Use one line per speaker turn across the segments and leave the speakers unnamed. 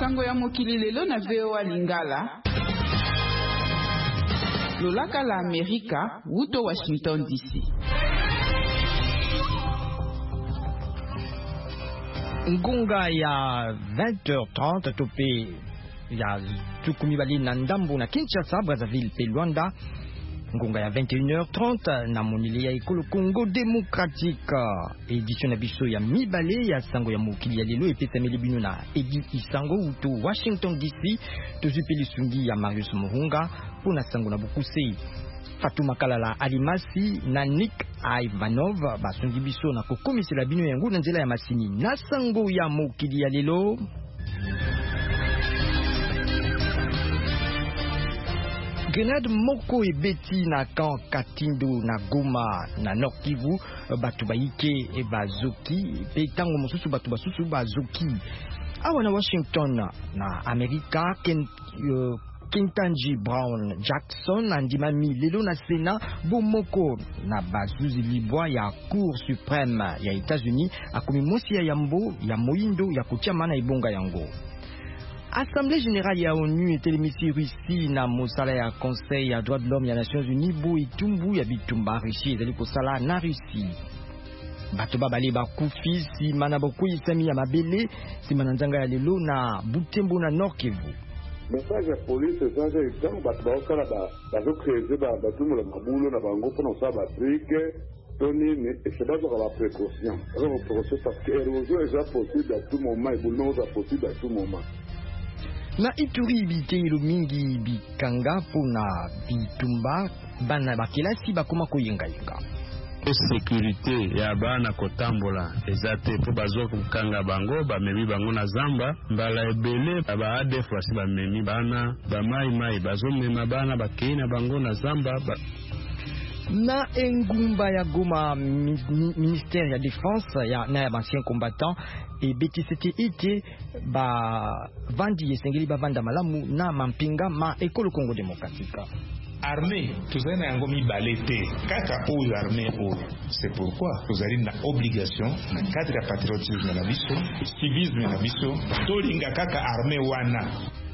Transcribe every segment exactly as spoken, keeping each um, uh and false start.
Sango ya mokili lelo na V O A Lingala. Lolaka la Amerika, wuto Washington D C.
Ngunga ya vingt heures trente topé ya tukumi bali na ndambo na Kinshasa, Brazzaville pe Luanda. Ngunga ya vingt et une heures trente na monili ya ekolo Congo démocratique. Édition na biso ya mibale ya sango ya mokili ya lelo epesameli bino na Edi Isango uto Washington D C. Tozupeli sungi ya Marius Muhunga pona sango na Bukuse. Fatuma Kalala Alimasi na Nick Ivanov basungi biso na kokomisela bino yango na nzela ya masini na sango ya mokili ya lelo. Grenade moko ebeti na kan Katindo na Goma na Nord Kivu, batu baike e bazoki pe tango mosusu batu basusu bazoki. Awa na Washington na Amerika ken uh, Kentanji Brown Jackson andimami lelo na Sena bomoko na bazuzi libwa ya Cour suprême ya États-Unis akomi mosi ya yambo ya moindo ya kotiama na ibonga yango. Assemblée générale ya ONU etelemisi Russie na mosala ya Conseil ya droits de l'homme ya Nations Unies bo itumbu ya bitumba Russie ezali kosala na Russie. Bato babale bakufi si mana bokuyi sami ya mabele si mananzanga ya lelo na Butembo na Nord Kivu.
Message ya police sasa itamu bato baokala ba bazokreze ba batumu la mabulo na bango pona osaba trike toni ne esebazo ka ba précaution. Alors précaution parce que érosion est possible à tout moment et boulot est possible à tout moment.
Na Ituri biteilo mingi bikanga pona bitumba bana bakelasi bakoma koyenga yenga.
Sécurité ya bana kotambola ezate po bazo kukanga bango bamemi bango na zamba mbala ebele ba A D F wasi bamemi bana bamai mai bazo mema bana bakeina bango na zamba ba...
Na engumba ya Goma ministère ya défense ya na ya ancien combattant et B T C T ite ba vandi esengeli ba vanda malamu na mampinga ma ekolo Congo démocratique.
Armée, tous en ayant mis balete, kaka aux armées aux. C'est pourquoi vous avez une obligation, na cadre patriotisme na biso, civisme na biso, tolinga kaka armée wana.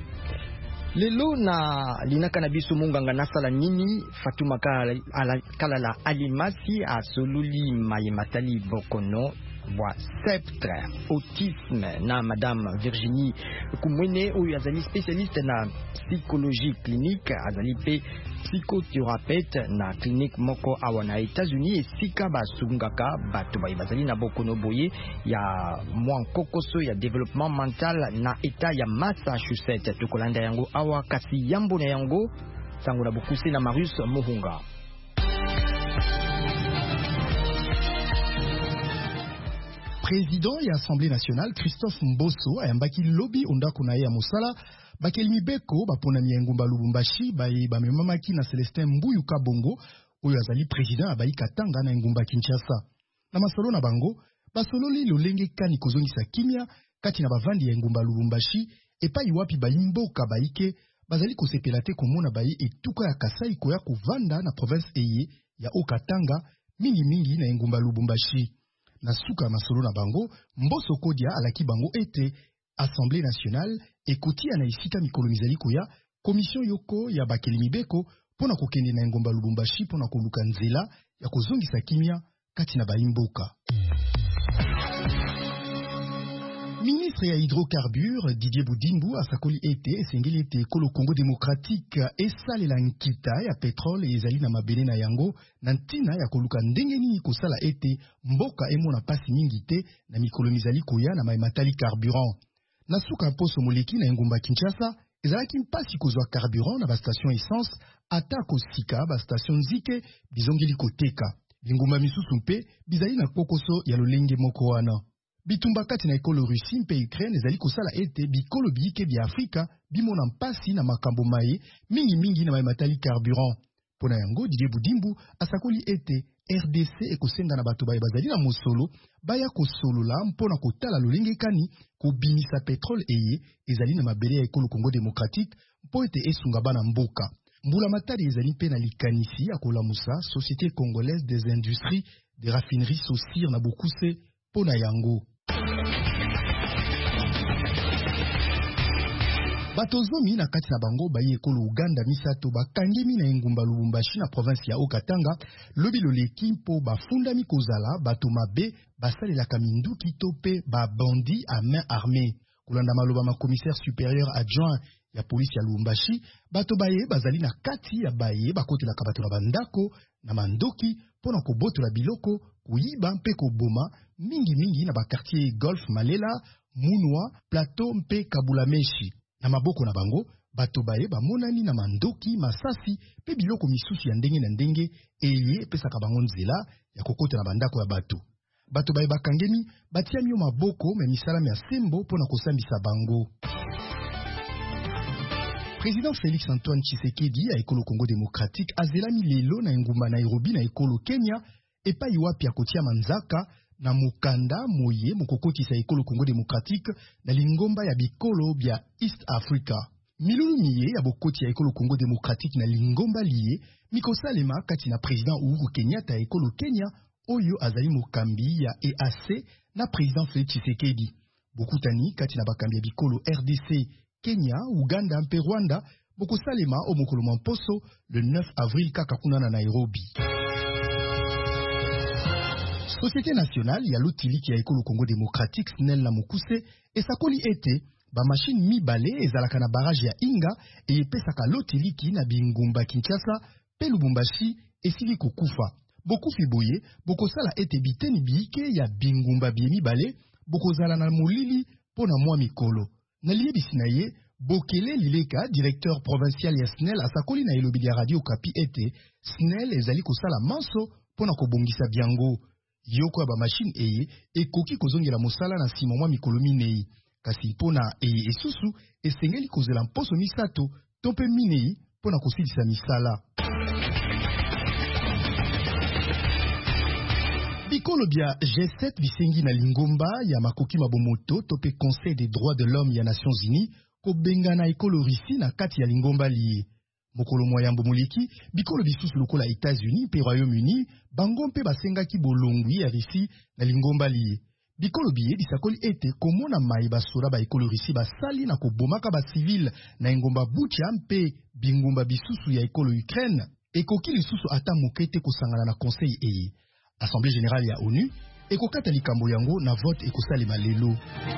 Lelo na linaka na biso munganga nasala nini Fatuma Kalala Alimasi a soluli mayematali bokono voix sceptre autisme na madame Virginie Kumwene oyo azali spécialiste na psychologie clinique azali pe psychothérapeute na clinique moko awa na États-Unis esika basungaka bato bazali na bokono boye ya mwankokoso ya développement mental na état ya Massachusetts. Tokolanda yango awa kasi yambo na yango sango na Bukuse na Marius Muhunga.
Président et Assemblée nationale Christophe Mboso ayambaki lobby ondako na ye ya mosala bakelimi beko bapona miengumba Lubumbashi baye bamemamaki na Celestin Mbuyu Kabongo oyo azali président abayi Katanga na engumba Kinshasa. Na masolo na bango basololi lolenge kani kozongisa kimia kati na bavandi ya engumba Lubumbashi epai wapi bayimboka bayike bazali kosepela te komona bayi etuka ya Kasai koya kovanda na province eye ya Okatanga mingi mingi na engumba Lubumbashi. Na suka masolo na bango Mboso Kodia alaki bango ete Assemblée nationale ekotia na isika mikolo mizali koya commission yoko ya bakelimi beko pona kokende na engomba Lubumbashi pona koluka nzela ya kozongisa kimia kati na bayimboka. Ministre ya hydrocarbures Didier Boudimbu asakoli ete esengeli ete ekolo Congo démocratique esalela nkita ya pétrole ezali na mabele na yango na ntina ya koluka ndenge nini kosala ete mboka emona pasi mingi te na mikolo mizali koya na maimatali carburant. Na suka poso moleki na engumba Kinshasa ezalaki mpasi kozwa carburant na bastation essence ata kosika bastation nzike bizongeli koteka. Bingumba misusu mpe bizali na kokoso ya lolenge moko wana. Bitumba kati na ekolo Russie mpe Ukraine ezali kosala ete bikolo biyike bya Afrika bimona mpasi na makambo maye mingi mingi na maimatali carburant. Pona yango Didier Boudimbu asakoli ete R D C ekosenga na bato baye bazali na mosolo baya kosolola mpona kotala lolenge kani kobimisa petrole eye ezali na mabele ya ekolo Congo démocratique mpo ete esunga bana mboka. Mbula matari ezali mpe na likanisi ya kolamusa Société Congolaise des Industries de Raffinerie Sosir na Bokuse pona yango. Batozomi na kati na bango baye ekolo Uganda misato bakangemi na engumba Lubumbashi na province ya Okatanga lobi loleki mpo bafundami kozala bato mabe basalelaka minduki to pe babandi à main armée. Kolanda maloba ma commissaire supérieur adjoint ya police ya Lubumbashi, bato baye bazali na kati ya baye bakotelaka bato na bandako na mandoki pona kobotola biloko, kuyiba mpe koboma mingi mingi na bakartier Golf Malela, Munwa, Plateau mpe Kabulameshi. Na maboko na bango, bato baye bamonani na mandoki, masasi, pe biloko misusu ya ndenge na ndenge eye pesaka bango nzela ya kokota na bandako ya bato. Bato baye bakangeni batia mio maboko me misalami ya sembo pona kosambisa bango. Président Félix Antoine Tshisekedi ya ekolo Congo démocratique azelami lelo na engumba Nairobi na ekolo Kenya epai wapi ya kotia manzaka na mukanda moye mokokotisa ekolo Congo démocratique na lingomba ya bikolo bya East Africa. Milulu miye ya bokoti ya ekolo Congo démocratique na lingomba liye mikosalema kati na président Uhuru Kenyatta ya ekolo Kenya oyo azali mokambi ya E A C na président Félix Tshisekedi. Bokutani kati na bakambi ya bikolo R D C, Kenya, Uganda mpe Rwanda bokosalema o mokolo mamposo le neuf avril kaka kuna na Nairobi. Société nationale ya lotiliki ya ekolo Congo démocratique S N E L na Mukuse esakoli ete ba machine mibale ezalaka na barrage ya Inga e epesaka lotiliki na bingumba Kinshasa pe Lubumbashi esili kokufa. Bokufi boye bokosala ete biteni biike ya bingumba bie mibale bokozala na molili pona mwa mikolo. Na liebisi na ye Bokele Lileka, directeur provincial ya S N E L asakoli na elobi ya Radio Kapi ete S N E L ezali kosala manso pona kobongisa biango. Yoko ya ba machine eye ekoki kozongela mosala na sima mwa mikolo minei. Kasi pona eye esusu esengeli kozela mposo misato to pe minei pona kosilisa misala. Bikolo bia G sept bisengi na lingomba ya makoki mabomoto to pe Conseil des droits de l'homme ya Nations Unies ko benga na ekolo Russie na kati ya lingomba liye. Mokolo moyambo moliki, bikolo bisusu lokola États-Unis pe Royaume-Uni, bango mpe basengaki bolongwi ya Russie na lingomba liye. Bikolo biye bisakoli ete komona mai basoda ba ekolo Russie basali na kobomaka ba civil na engomba Bucha mpe bingumba bisusu ya ekolo Ukraine, ekoki lisusu ata mokete kosangana na conseil eye. Assemblée générale ya ONU ekokata likambo yango na vote ekosalema lelo.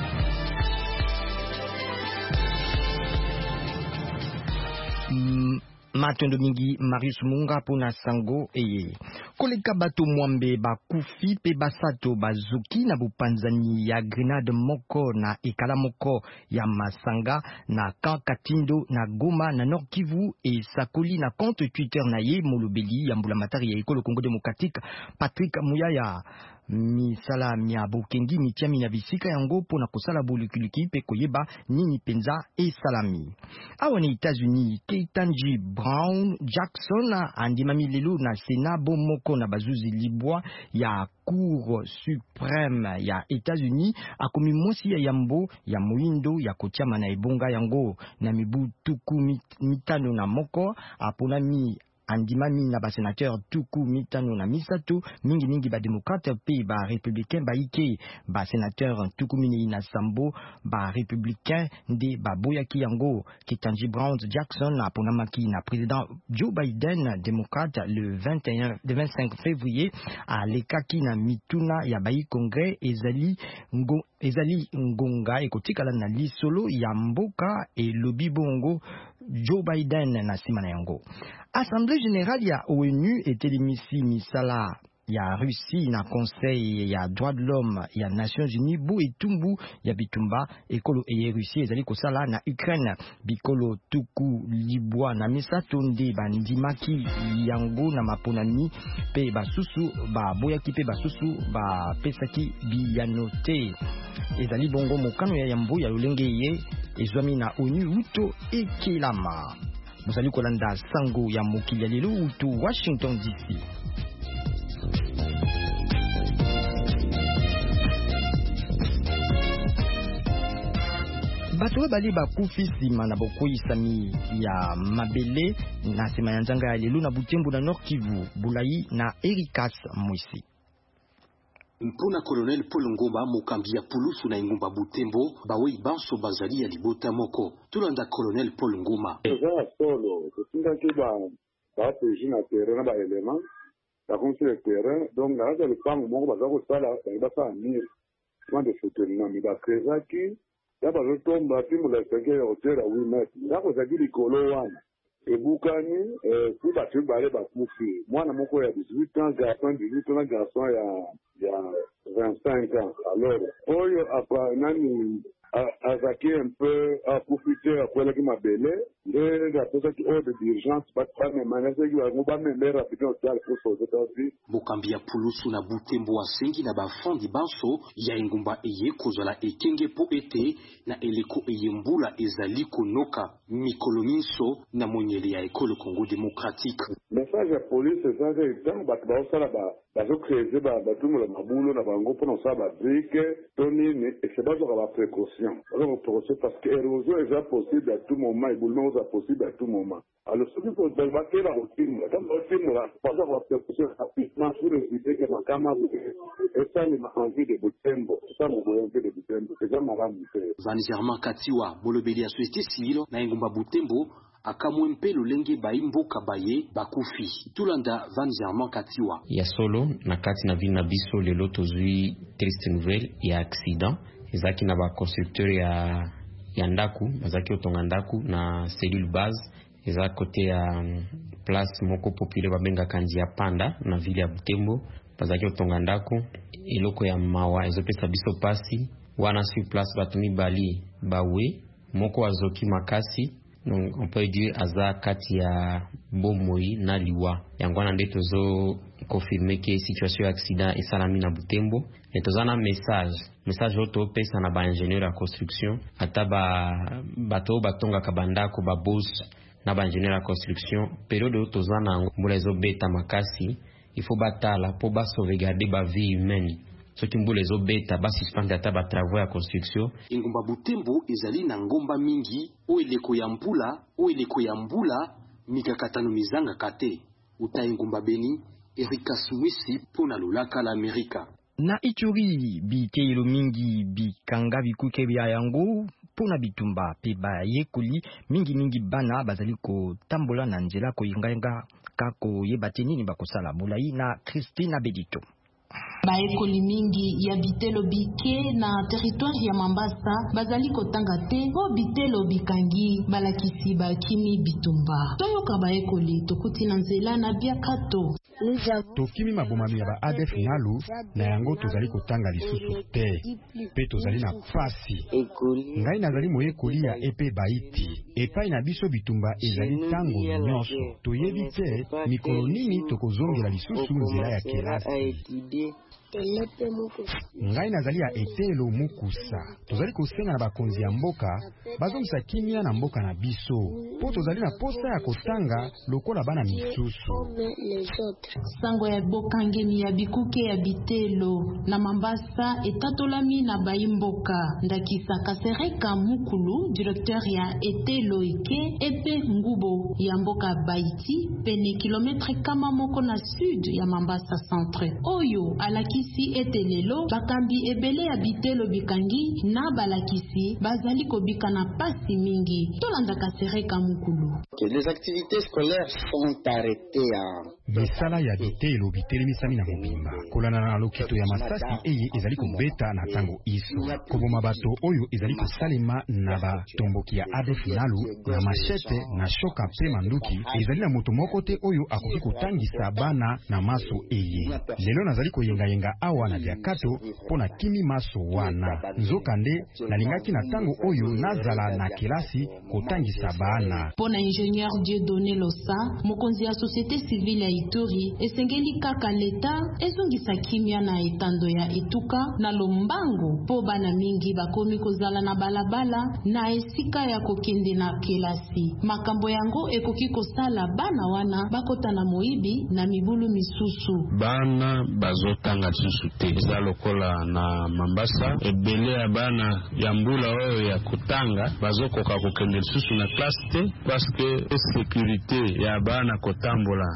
Mm, Matondo mingi Marius Munga pona sango eye. Koleka bato mwambe bakufi pe basato bazuki na bupanzani ya Grenade moko na ekala moko ya Masanga na Kankatindo na Goma na Nord Kivu e sakoli na compte Twitter na ye molobeli ya mbula matari ya ekolo Congo démocratique Patrick Muyaya. Misala mia bokengi mitiami na bisika yango pona kosala bolukuliki pe koyeba nini penza e salami. Awa ni États-Unis, Ketanji Brown Jackson andimami lelo na Sénat bomoko na bazuzi libwa ya Cour suprême ya États-Unis akomi mosi ya yambo ya muindo ya kotiama na ebonga yango na mibu tuku mit, mitano na moko aponami andimami na ba sénateur tuku mitano na misato mingi mingi ba démocrate pe ba républicain ba ike ba sénateur tuku mini na sambo ba républicain de ba boyaki yango Ketanji Brown Jackson na ponamaki na président Joe Biden démocrate le vingt et un le vingt-cinq février à lekaki na mituna ya bai congrès ezali ngo ezali ngonga ekotikala na lisolo ya mboka e lobi bongo Joe Biden na simana yango. Assemblée générale ya ONU etelimisi misala ya Russie na conseil ya droit de l'homme ya Nations Unies bu etumbu ya bitumba ekolo eye Russie ezali kosala na Ukraine bikolo tuku libwa na misato nde bandimaki yango na maponani pe basusu ba boyaki pe basusu ba pesaki biyanote ezali bongo mokano ya yambo ya lolenge ye ezwami na ONU uto ekelama. Mozali kolanda sango ya mokili ya lelo uto Washington D C. Bato bali bakufi sima na bokoisami ya mabele na sima ya nzanga ya lelo na Butembo na Nord Kivu, Bulai na Erikas Mwisi.
Mpona Colonel Paul Ngoma mokambia pulusu na Ingumba Butembo bawe banso bazali ya libota moko. Tulanda Colonel Paul Ngoma.
Za solo, kutinga kiba ba peji na terrain na ba élément. La construction de terrain, donc là le plan moko baza ko sala ba sa ni point de soutenir mi ba krezaki. Ya ba zo tomba timu la cinq ya hauteur à huit mètres. Là ko za kili kolo wana. Ebukani eh kuba tu bale ba kufi. Mwana moko ya dix-huit ans, garçon dix-huit ans, garçon ya ya vingt-cinq ans. Alors, oyo apa nani azaki un peu à profiter après la mabele et la personne qui ordre d'urgence pas pas mais manase qui va ngomba member rapidement au pour sauver ta vie.
Mokambia pulusu na Butembo asengi na bafandi banso ya Ingumba eye kozala ekenge po ete na eleko eyembula ezali konoka mikolo minso na monyele ya ekolo Congo démocratique.
Message ya police ça c'est tant ba ba sala ba ba zo créer ba ba tout le mabulo na bango pour ça ba brique toni ne et c'est pas sur la précaution. Alors précaution parce que érosion est possible à tout moment et boulement est possible à tout moment. Alors ce qu'il faut débattre la routine comme routine là pas sur la précaution rapidement sur les idées que ma camarade et ça il m'a envie de Butembo ça mon volonté de Butembo c'est jamais la même.
Van Germain Katiwa molobeli ya société civile na Ingumba Butembo akamwempe lolenge baimboka baye bakufi. Tulanda Van Germain Katiwa.
Ya solo na kati na vile na biso lelo tozui triste nouvelle ya accident ezaki na ba constructeur ya ya ndaku bazaki otonga ndaku na cellule base eza kote ya place moko populaire babenga kanji ya Panda na vile ya Butembo bazaki otonga ndaku eloko ya mawa ezopesa biso pasi wana sur place batumi bali bawe moko azoki makasi. Donc on peut dire aza kati ya bomoi na liwa yango na nde tozo confirmer que situation accident esalami na Butembo et tozana message message auto pesa na ba ingénieur ya construction ata ba bato batonga kabandako ba boss na ba ingénieur ya construction période tozana mbula ezo beta makasi il faut batala pour ba sauvegarder ba vie humaine. Ce qui mbule zo beta ba suspendre ata ba travaux ya construction.
Ingumba Butembo ezali na ngomba mingi o eleko ya mbula o eleko ya mbula mikakatano mizanga kate uta Ingumba Beni Erika Smisi pona lulaka la Amerika.
Na Ituri biteilo mingi bikanga bikuke bya yango pona bitumba pe ba yekoli mingi mingi bana bazali ko tambola na nzela ko yinga kako yebateni ni bakosala bulai na Christina Bedito.
Baekoli mingi ya bitelo bike na territoire ya Mambasa bazali kotanga te po bitelo bikangi balakisi bakimi bitumba. Toyoka baekoli tokuti na nzela na biakato.
Tokimi mabomami ya ba A D F nalu na yango tozali kotanga lisusu te pe tozali na fasi. Ngai nazali moyekoli ya epe baiti epai na biso bitumba ezali tango nyonso toyebi te mikolo nini tokozongela lisusu nzela ya kelasi. Ngai nazali ya etelo mukusa tozali kosenga na bakonzi ya mboka bazongisa kimia na mboka na biso po tozali na posa ya kotanga lokola bana misusu.
Sango ya bokangeni ya bikuke ya bitelo na Mambasa etatolami na baimboka ndakisa Kasereka Mukulu directeur ya etelo ike epe ngubo ya mboka Baiti pene kilometre kama moko na sud ya Mambasa centre oyo alaki si etelelo bakambi ebele ya bitelo bikangi na balakisi bazali kobika na pasi mingi tolanda Kasereka Mukulu.
Les activités scolaires sont arrêtées à
Besala ya bitelo bitelemisa na mobimba kolana na lokito ya masasi eye ezali kobeta na tango iso koboma bato oyo ezali kosalema na batomboki ya A D F nalu na machete na shoka pe manduki ezali na moto moko te oyo akoki kotangisa bana na maso eye. Lelo nazali koyenga yenga awa na diakato pona kimi maso wana nzokande nalingaki na tango oyo nazala na kelasi kotangisa bana.
Pona ingénieur Dieudonné Losa mokonzi ya société civile ya Ituri esengeli kaka leta ezongisa kimia na etando ya etuka na lombango po bana mingi bakomi kozala na balabala na esika ya kokende na kelasi. Makambo yango ekoki kosala bana wana bakota na moibi na mibulu misusu.
Bana bazotanga susu te eza lokola na Mambasa ebele ya bana ya mbula oyo ya kotanga bazokoka kokende susu na classe te parce que sécurité ya bana kotambola eza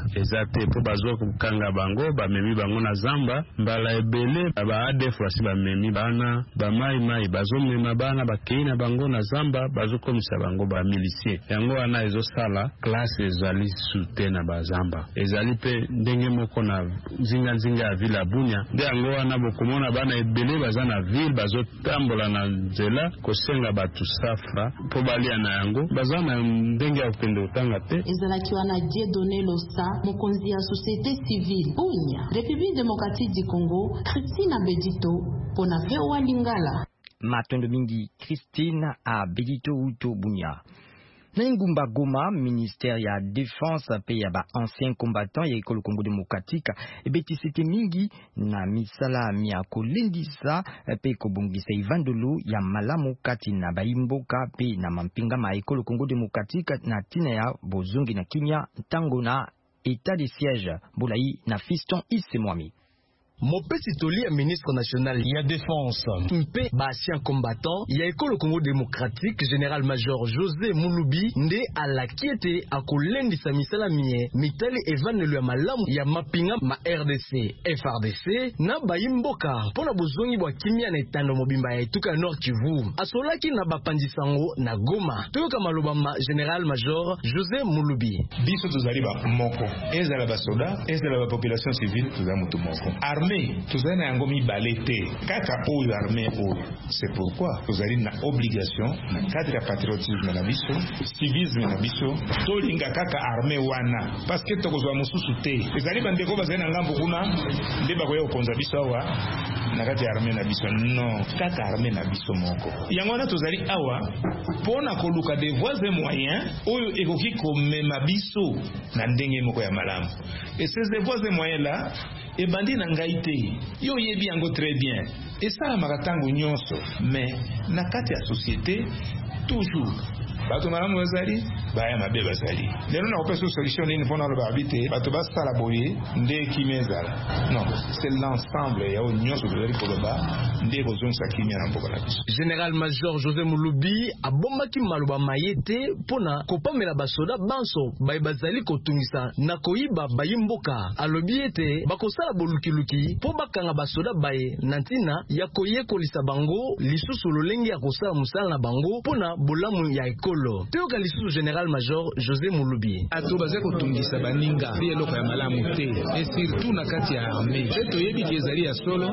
te po bazo kukanga bango bamemi bango na zamba mbala ebele ba A D F basi bamemi bana ba mai mai bazo mema bana bakei na bango na zamba bazo komisa bango ba milicie yango wana ezo sala classe ezali sute na bazamba ezali pe ndenge moko na zinga zinga ya vila Bunia nde yango wana bokomona bana ebele baza na ville bazo tambola na nzela kosenga batu safra po balia na yango baza na ndenge ya kokende otanga te
ezalaki wana Dieudonné Losa mokonzi ya société civile Bunia République démocratique du Congo Christine Abedito pona V O A Lingala
Matondo mingi Christine Abedito uto Bunia. Na Ngumba Goma, ministère ya défense pe ya ba ancien combattant ya ekolo Congo démocratique ebeti sete mingi na misala mia kolendisa pe kobongisa ivandolo ya malamu kati na baimboka pe na mampinga ma ekolo Congo démocratique na tina ya bozongi na kimia ntango na état de siège Boulayi na Fiston Isemwami.
Mopesi toli ya ministre national ya défense mpe ba ancien combattant ya ekolo Congo démocratique général major José Mulubi nde alakiete akolendisa misala mie mitali evanelo ya malamu ya mapinga ma R D C F R D C na bayimboka pona bozongi bwa kimia na etando mobimba ya etuka Nord Kivu asolaki na bapandisango na Goma toyoka maloba ma général major José Mulubi
biso tozali ba moko ezala ba soda ezala ba population civile tozali mutu moko tozali na yango mibale te kaka oyo armée oyo c'est pourquoi tozali na obligation na cadre ya patriotisme na biso civisme na biso tolinga kaka armée wana parce que tokozwa mosusu te ezali bandeko bazali na ngambo kuna nde bakoya kokonza biso awa na kati ya armée na biso non kaka armée na biso moko yango wana tozali awa mpona koluka de voies et moyens oyo ekoki komema biso na ndenge moko ya malamu et ces voies et moyens là ebandi na ngai te yo yebi yango très bien esalamaka ntango nyonso mais na kati ya société toujours bato malamu bazali baya mabe bazali lelo na kopesa solution nini mpona loba habite bato basala boye nde kimia ezala non c'est l'ensemble ya oyo nyonso tozali koloba nde kozongisa kimia na mboka na biso
général major José Mulubi abombaki maloba maye te mpona kopamela basoda banso baye bazali kotungisa na koyiba bayimboka alobi ete bakosala bolukiluki mpo bakanga basoda baye na ntina ya koyekolisa bango lisusu lolenge ya kosala mosala na bango mpona bolamu ya ekolo toyoka lisusu général major José Mulubi
ato baza kotungisa baninga pe eloko ya malamu te et surtout na kati ya armée te toyebi ki ezali ya solo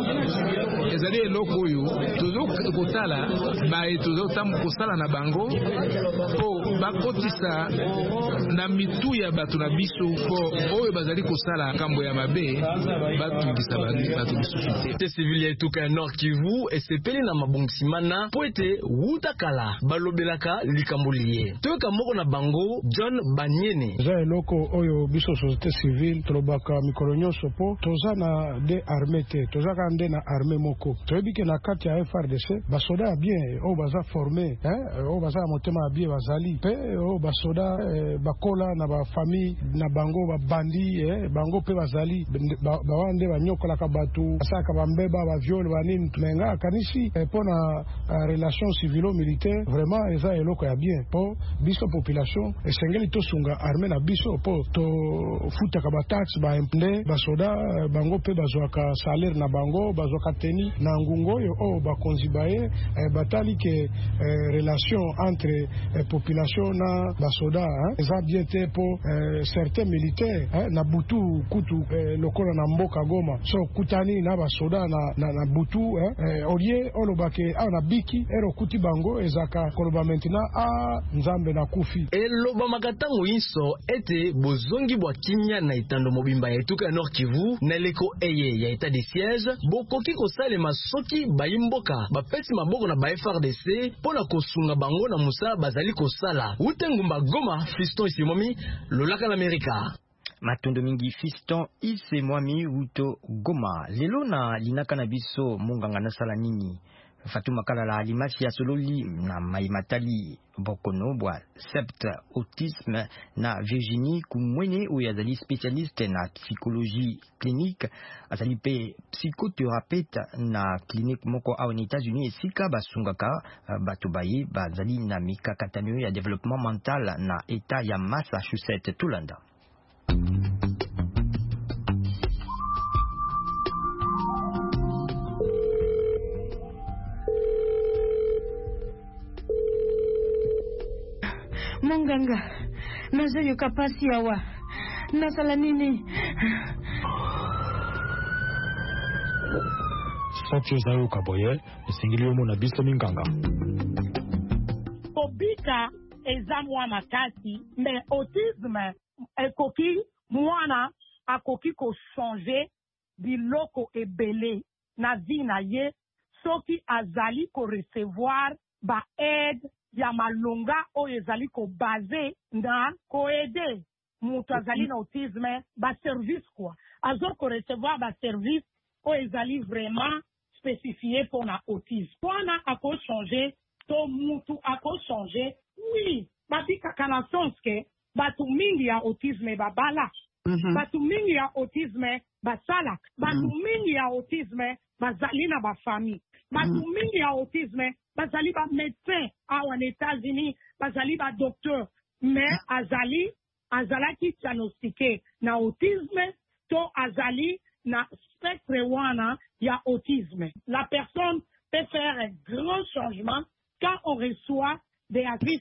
ezali eloko oyo tozokotala baye tozotambo kosala na bango po bakotisa na mitu ya bato na biso po oyo bazali kosala kambo ya mabe batungisa bato bisusu te
te civil ya etuka ya Nord Kivu esepeli na mabongisimana po ete wuta kala balobelaka likambo liye toyoka moko na bango John Banyene
za eloko oyo biso société civile tolobaka mikolo nyonso po toza na de armée te tozaka nde na armée moko toyebi ke na kati ya F R D C basoda ya bien oyo baza formé oyo baza ya motema ya bien bazali pe oyo basoda bakola na bafamille na bango babandi bango pe bazali bawa nde banyokolaka bato basalaka bambeba baviole banini menga akanisi mpona relation civilo-militaire vraiment eza eloko ya bien po biso population esengeli tosunga armée na biso po tofutaka bataxe baimple basoda bango pe bazwaka salaire na bango bazwaka teni na ngungo oyo oyo bakonzi baye batali ke relation entre population na basoda eza bien te po certains militaires na butu kutu lokola na mboka Goma so kutani na basoda na, na, na butu olie olobake awa na biki ero kuti bango ezaka koloba maintenant a nzambe na kufi
eloba makatango inso ete bozongi bwa kimia na etando mobimba ya etuka ya Nord Kivu na leko eye ya etat de siège bokoki kosalema soki bayimboka bapesi maboko na ba F R D C mpona kosunga bango na mosala bazali kosala ute Ngumba Goma Fiston Isemwami lolaka la Amerika
matondo mingi Fiston Isemwami uto Goma lelo na linaka na biso munganga na sala nini Fatuma Kalala alimasi ya sololi na maimatali bokono bwa sept autisme na Virginie Kumwene ou azali spécialiste na psychologie clinique azali pe psychothérapeute na clinique moko au États-Unis esika basungaka bato baye bazali na mikakatano ya développement mental na état ya Massachusetts Tulanda.
Bwana nganga, nazo yoka pasi yawa. Nasala nini?
Sokyo zayo kaboye, esingili yomo na biso minganga.
Kobika eza mwana kati, mais autisme ekoki mwana akoki ko changer biloko ebele na vie na ye soki azali ko recevoir ba aide ya malonga oyo ezali ko base na ko aider mutu azali na autisme ba service quoi azo ko recevoir ba service oyo ezali vraiment spécifié pour na autisme mwana ako changer to mutu ako changer oui batika kana sens ke batu mingi ya autisme babala mm-hmm. Batu mingi ya autisme basalak batu mm-hmm. mingi ya autisme bazali na ba famille batu mm-hmm. mingi ya autisme bazali ba médecin awa na États-Unis bazali ba docteur mais azali azalaki diagnostiqué na autisme to azali na spectre wana ya autisme. La personne peut faire un grand changement quand on reçoit des avis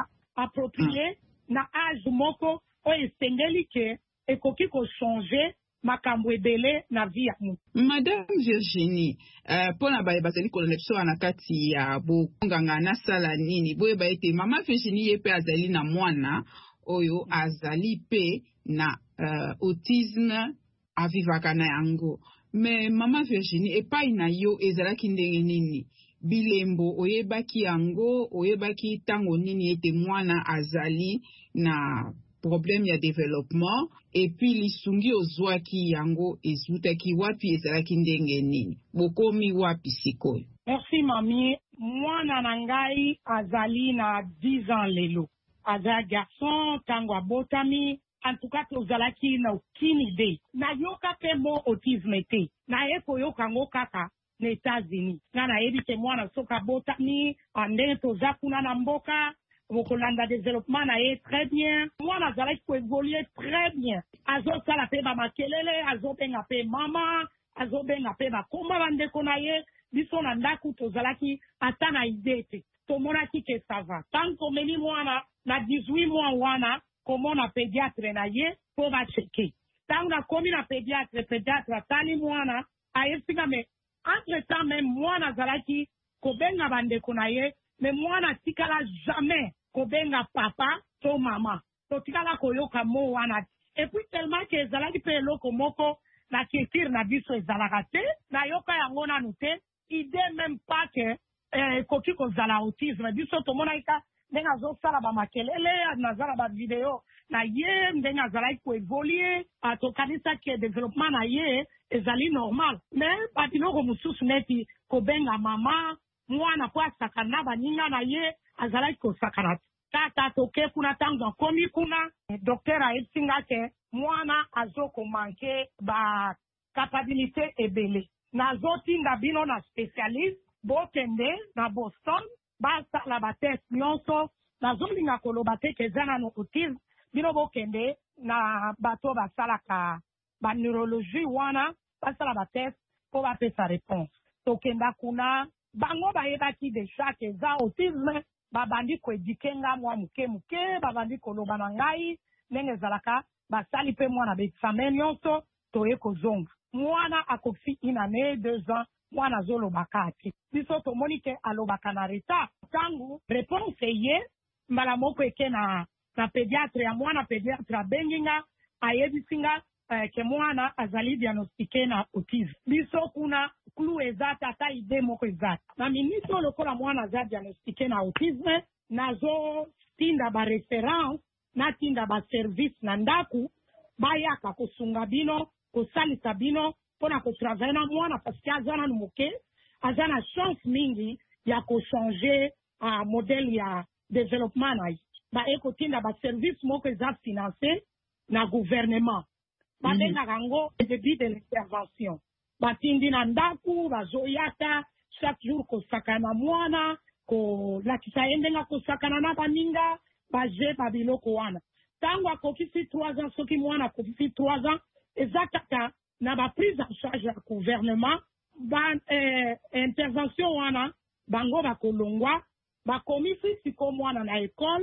appropriés na âge moko o esengeli ke ekoki ko changer makambo ebele na vie ya mutu.
Madame Virginie, uh, pona baye bazali kolona biso na kati ya bonganga na sala nini boye ba ete mama Virginie ye pe azali na mwana oyo azali pe na uh, autisme avivaka na yango. Mais mama Virginie epai na yo ezalaki ndenge nini? Bilembo oyebaki yango, oyebaki tango nini ete mwana azali na problème ya développement et puis lisungi ozwaki yango ezutaki wapi ezalaki ndenge nini? Bokomi wapi sikoyo?
Merci mami. Mwana na ngai azali na dix ans lelo. Aza garçon tango abotami. En tout cas, tozalaki na aucune idée. Na yoka pe mo autisme te. Na eko yoka ngo kaka na États-Unis. Na na yebi te mwana soka botami, ande toza kuna na mboka, mokolanda développement na ye très bien. Mwana zalaki ko évoluer très bien. Azo sala pe ba makelele, azo benga pe mama, azo benga pe ba koma bandeko na ye, biso na ndaku tozalaki ata na idée te. Tomonaki ke ça va. Tant komeli mwana na dix-huit mois wana, comment na pédiatre na ye pour va checker. Tant na komi na pédiatre, pédiatre tali mwana, ayesinga me entre temps même mwana zalaki kobenga bandeko na ye, mais mwana tikala jamais kobenga papa to mama. To tikala koyoka mo wana. Et puis tellement que zalaki pe loko moko na culture na biso ezalaka te, na yoka yango na nute, idée même pas que eh, koki ko zala autisme. Biso to mona ika ndenga zo sala ba makelele nazala ba video na ye ndenga zala ko évoluer to kanisa ke développement na ye ezali normal mais batino ko mususu neti ko benga mama mwana kwa sakana baninga na ye azala ko sakana tata toke kuna tango komi kuna docteur a etinga ke mwana azoko manke ba capacité ebele nazo tinga bino na spécialiste botende na Boston basa la bates nyonso na zolinga koloba te kezana no autisme bino bokende na bato basalaka ba neurologie wana basa la bates po bapesa réponse tokenda kuna bango bayebaki deja keza autisme babandi koedikenga mwa muke muke babandi koloba na ngai ndenge ezalaka basali pe mwana beexamen nyonso toye kozonga mwana akofi une année deux ans mwana zolobaka ati biso tomoni ke alobaka na retard tangu réponse ye mbala moko eke na na pédiatre ya mwana pédiatre abenginga ayebisinga eh, ke mwana azali diagnostiqué na autisme biso kuna clou ezata ata ide moko ezata na minito lokola mwana aza diagnostiqué na autisme nazo tinda ba référence na tinda ba service na ndaku bayaka kosunga bino kosalisa bino pona ko travailler na mwana parce que azana nuke azana chance mingi ya ko changer a uh, modèle ya développement na ba eko tinda ba service moko za financé na gouvernement ba mm -hmm. denga rango début de l'intervention ba tindi na ndaku ba zoyata chaque jour ko sakana mwana ko la kisaende nga ko sakana na baninga ba je ba biloko wana tango akofisi trois ans soki mwana akofisi trois ans ezakata na ba prise en charge ya gouvernement ba eh, intervention wana bango ba kolongwa ba komisi siko mwana na école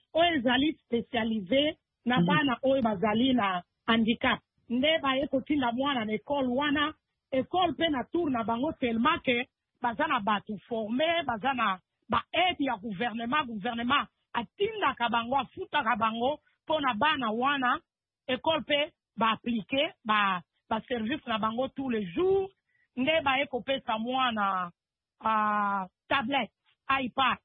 oyo ezali spécialisé na bana oyo bazali na handicap nde baye kotinda mwana na ekole wana ekole mpe na tour na bango tellement ke baza na bato formé baza na baede ya gouvernement gouvernement atindaka bango afutaka bango mpo na bana wana ekole mpe baaplike baservice ba na bango tous les jours nde baye kopesa mwana uh, tablette ipad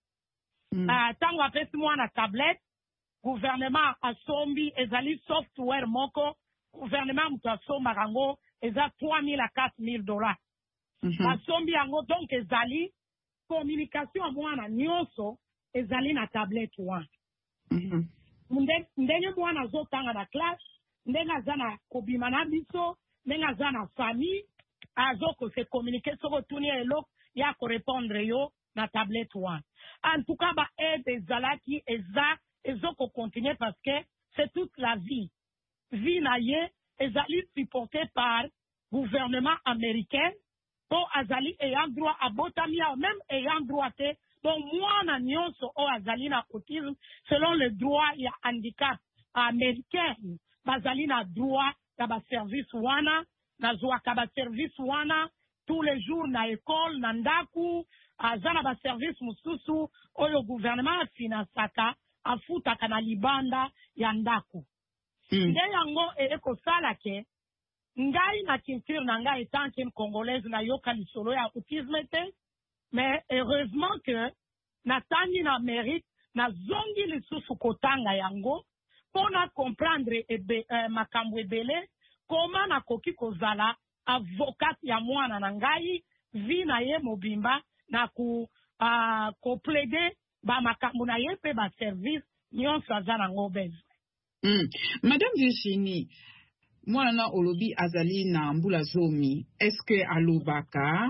mm. uh, ntango apesi mwana tablette gouvernement asombi ezali software moko gouvernement moto asombaka yango eza trois mille à quatre mille dollars mm -hmm. basombi yango donc ezali communication ya mwana nyonso ezali na tablette wana mm -hmm. ndenge mwana azotanga na classe ndenge aza na kobima na biso ndenge aza na famille azokose communiquer soko tuni eloko ya korépondre yo na tablette wana en tout cas baede ezalaki eza ezokocontinue parce que c'est toute la vie vie na ye ezali supporté par gouvernement américain po azali ayant droit abotami ao même ayant droit te donc mwana nyonso oyo azali na autisme selon le droit ya handicap américain bazali na droit ya baservice wana nazwaka baservice wana tous les jours na ekole na ndaku aza na baservice mosusu oyo gouvernement afinansaka afutaka na libanda ya ndaku mm. nde yango ekosala ke ngai na culture na ngai etant qu'une congolaise nayoka lisolo ya autisme te mais heureusement que natangi na mérite nazongi lisusu kotanga yango mpona comprendre ebe, eh, makambo ebele koma nakoki kozala avocat ya mwana na ngai vi na ye mobimba na ku uh, koplede bamakambo na ye mpe baservice nyonso aza nango bezwe
mm. Madame Virginie mwana na olobi azali na mbula zomi eske alobaka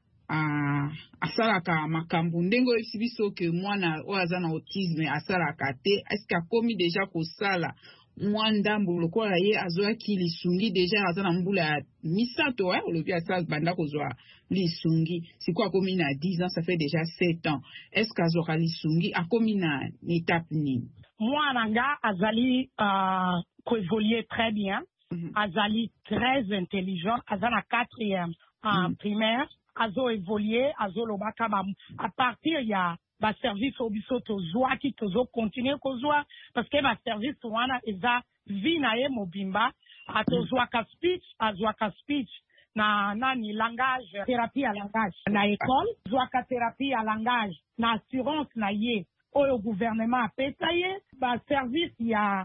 uh, asalaka makambo ndenge oyebisi biso ke mwana oyo aza na autisme asalaka te eske akomi deja kosala mwa ndambo lokola ye azwaki lisungi deja aza na mbula ya misato eh? olobi asala banda kozwa lisungi siko akomi na dix ans ça fait déjà sept ans eske azwaka lisungi akomi na étape nini
mwana nga azali uh, koévoluer très bien mm-hmm. azali très intelligent aza na quatrième en mm-hmm. primaire azo évoluer azo lobaka ba à partir ya ba service obiso tozwaki tozo continuer kozwa parce que ba service wana eza vi na ye mobimba atozwaka speech azwaka speech na nani langage thérapie à langage na école zwaka thérapie à langage na assurance na ye oyo gouvernement apesa ye ba service ya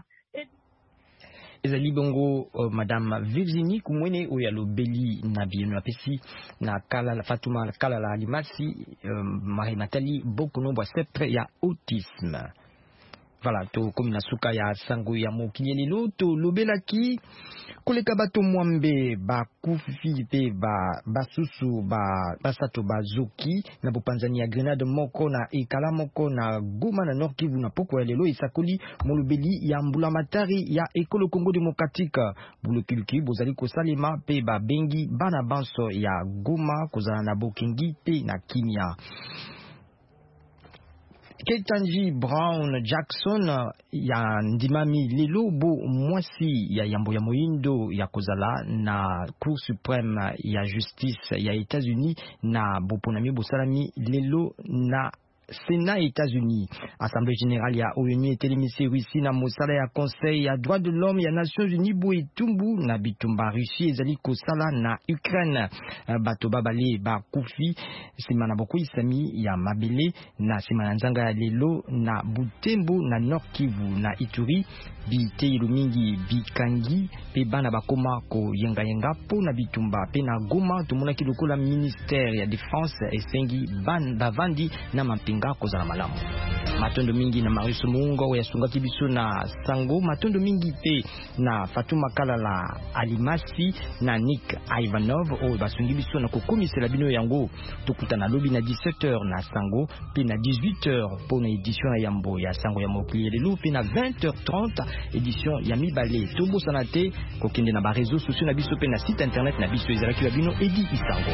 ezali bongo uh, madame Virginie kumwene oyo alobeli na bino apesi na kala la Fatuma kala la Alimasi um, Marie Nathalie beaucoup nombre sepre ya autisme voilà to komi na suka ya sango ya mokili lelo to lobelaki koleka bato mwambe bakufi pe ba basusu ba basato bazoki na bopanzani ya Grenade moko na ekala moko na Goma na Nord Kivu na poko lelo isakoli molobeli ya mbula matari ya ekolo Congo démocratique bulokiliki bozali kosalema pe ba bengi bana banso ya Goma kozala na bokengi pe na kimia. Ketanji Brown Jackson ya ndimami lelo bo mwasi ya yambo ya moindo ya kozala na Cour suprême ya justice ya États-Unis na boponami bosalami lelo na Sénat États-Unis. Assemblée générale ya O N U etelemisi Russie na mosala ya Conseil ya droit de l'homme ya Nations Unies bo etumbu na bitumba Russie ezali kosala na Ukraine. Bato babale ba kufi sima na boko isami ya mabele na sima na nzanga ya lelo na Butembo na Nord Kivu na Ituri bite ilumingi bikangi pe bana bakoma ko yenga yenga po na bitumba pe na Goma tumuna kilokola ministère ya défense esengi ban bavandi na mampinga kozala malamu. Matondo mingi na Marius Muungo ya sungaki biso na sango matondo mingi pe na Fatuma Kalala Alimasi na Nick Ivanov o basungi biso na kokomisela bino yango tokutana lobi na dix-sept heures na sango pe na dix-huit heures pour na édition ya yambo ya sango ya mokili lelo pe na vingt heures trente édition ya mibale tobo sanate kokende na ba réseaux sociaux na biso pe na site internet na biso ezalaki ya bino edi isango.